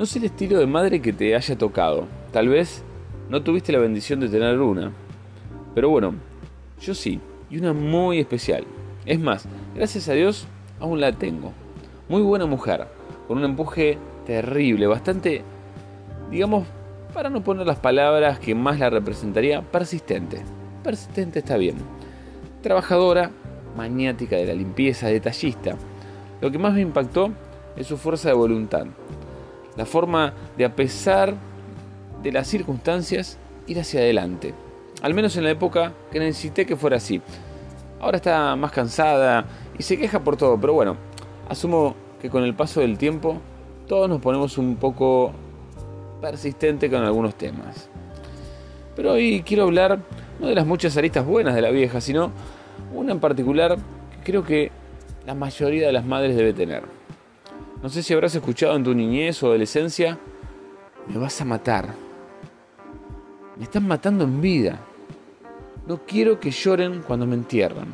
No sé el estilo de madre que te haya tocado. Tal vez no tuviste la bendición de tener una. Pero bueno, yo sí, y una muy especial. Es más, gracias a Dios, aún la tengo. Muy buena mujer, con un empuje terrible, bastante, digamos, para no poner las palabras que más la representaría, persistente. Persistente está bien. Trabajadora, maniática de la limpieza, detallista. Lo que más me impactó es su fuerza de voluntad. La forma de, a pesar de las circunstancias, ir hacia adelante. Al menos en la época que necesité que fuera así. Ahora está más cansada y se queja por todo, pero bueno, asumo que con el paso del tiempo todos nos ponemos un poco persistente con algunos temas. Pero hoy quiero hablar no de las muchas aristas buenas de la vieja, sino una en particular que creo que la mayoría de las madres debe tener. No sé si habrás escuchado en tu niñez o adolescencia: me vas a matar. Me están matando en vida. No quiero que lloren cuando me entierran.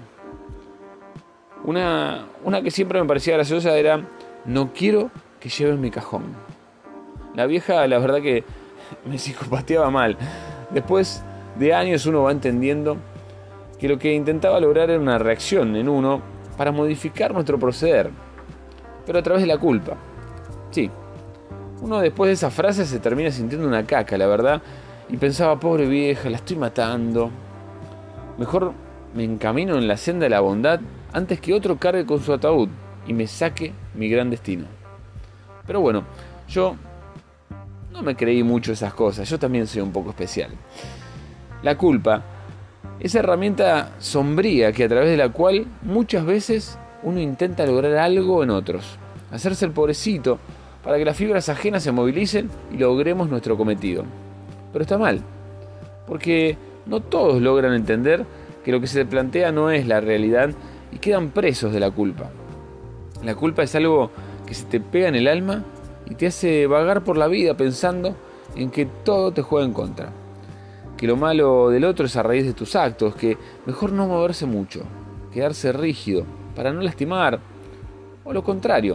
Una que siempre me parecía graciosa era: no quiero que lleven mi cajón. La vieja, la verdad que me psicopateaba mal. Después de años uno va entendiendo que lo que intentaba lograr era una reacción en uno para modificar nuestro proceder, pero a través de la culpa. Sí, uno después de esa frase se termina sintiendo una caca, la verdad, y pensaba: pobre vieja, la estoy matando. Mejor me encamino en la senda de la bondad antes que otro cargue con su ataúd y me saque mi gran destino. Pero bueno, yo no me creí mucho esas cosas, yo también soy un poco especial. La culpa, esa herramienta sombría que a través de la cual muchas veces uno intenta lograr algo en otros, hacerse el pobrecito para que las fibras ajenas se movilicen y logremos nuestro cometido. Pero está mal, porque no todos logran entender que lo que se plantea no es la realidad y quedan presos de la culpa. La culpa es algo que se te pega en el alma y te hace vagar por la vida pensando en que todo te juega en contra. Que lo malo del otro es a raíz de tus actos, que mejor no moverse mucho, quedarse rígido para no lastimar, o lo contrario,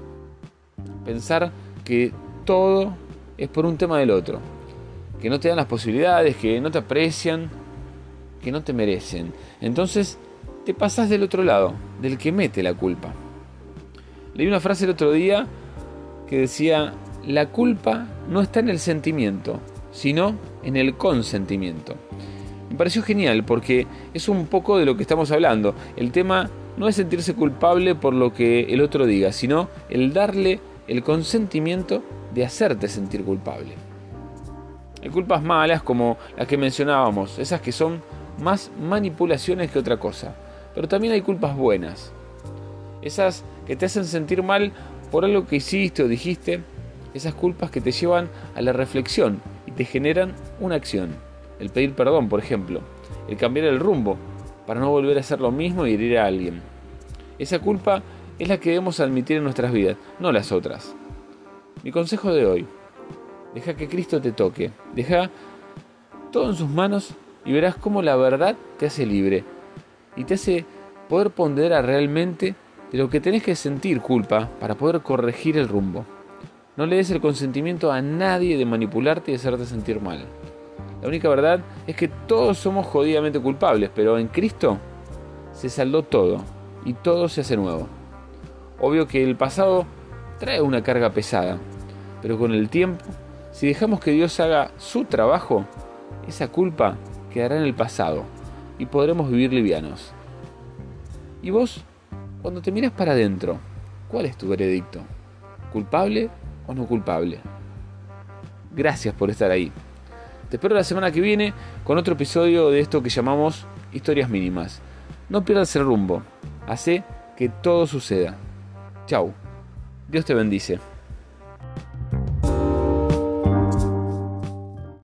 pensar que todo es por un tema del otro, que no te dan las posibilidades, que no te aprecian, que no te merecen. Entonces te pasás del otro lado, del que mete la culpa. Leí una frase el otro día que decía: la culpa no está en el sentimiento, sino en el consentimiento. Me pareció genial porque es un poco de lo que estamos hablando. El tema no es sentirse culpable por lo que el otro diga, sino el darle el consentimiento de hacerte sentir culpable. Hay culpas malas como las que mencionábamos, esas que son más manipulaciones que otra cosa. Pero también hay culpas buenas, esas que te hacen sentir mal por algo que hiciste o dijiste, esas culpas que te llevan a la reflexión y te generan una acción. El pedir perdón, por ejemplo, el cambiar el rumbo para no volver a hacer lo mismo y herir a alguien. Esa culpa es la que debemos admitir en nuestras vidas, no las otras. Mi consejo de hoy: deja que Cristo te toque, deja todo en sus manos y verás cómo la verdad te hace libre y te hace poder ponderar realmente de lo que tenés que sentir culpa para poder corregir el rumbo. No le des el consentimiento a nadie de manipularte y hacerte sentir mal. La única verdad es que todos somos jodidamente culpables, pero en Cristo se saldó todo y todo se hace nuevo. Obvio que el pasado trae una carga pesada, pero con el tiempo, si dejamos que Dios haga su trabajo, esa culpa quedará en el pasado y podremos vivir livianos. ¿Y vos, cuando te miras para adentro, cuál es tu veredicto? ¿Culpable o no culpable? Gracias por estar ahí. Te espero la semana que viene con otro episodio de esto que llamamos Historias Mínimas. No pierdas el rumbo. Hacé que todo suceda. Chau. Dios te bendice.